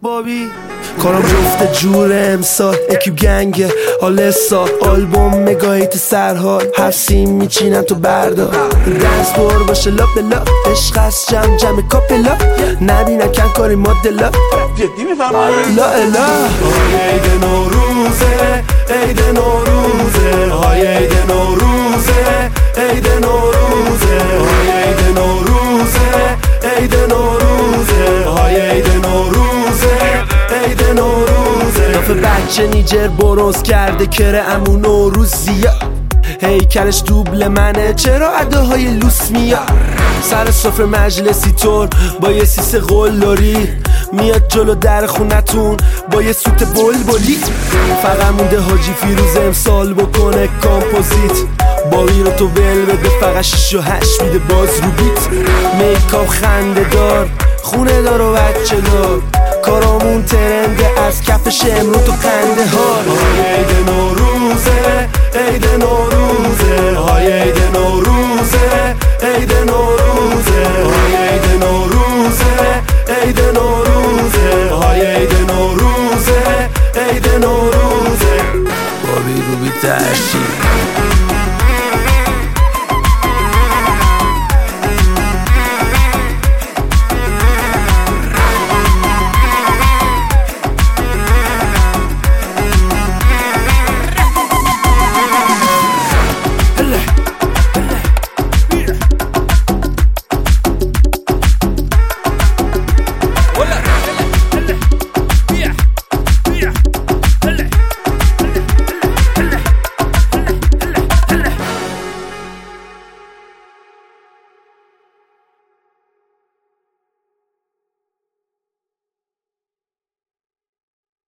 بابی کارم جفت جور امسال اکیب گنگ آلسا آلبوم مگاهیت سرحال حفظیم میچینن تو بردار دنس بور باشه لا بلا عشق از جمع کاپلا نبینن کن کاری مدلا جدی میفرمایی؟ لا الا عید نوروزه عید نوروزه های عید نوروزه عید نوروزه های عید نوروزه عید نوروزه های عید نوروزه عید نوروزه ناف بچه نیجر برونز کرده کره امو نوروزیه هیکلش دوبل منه چرا اداهای لوس میاد سر سفره مجلسی طور با یه سیس قلدری میاد جلو در خونتون با یه سوت بلبلی فقط مونده حاجی فیروز امسال بکنه کامپوزیت باقی رو تو ول بده فقط 6 و 8 میده باز رو بیت میکاپ خنده دار خونه دار و بچه دار کارامون ترنده از کفش امرو تو خنده ها عید نوروزه عید نوروزه های عید نوروزه عید نوروزه های عید نوروزه عید نوروزه های عید نوروزه عید نوروزه بابی رو بی ترشید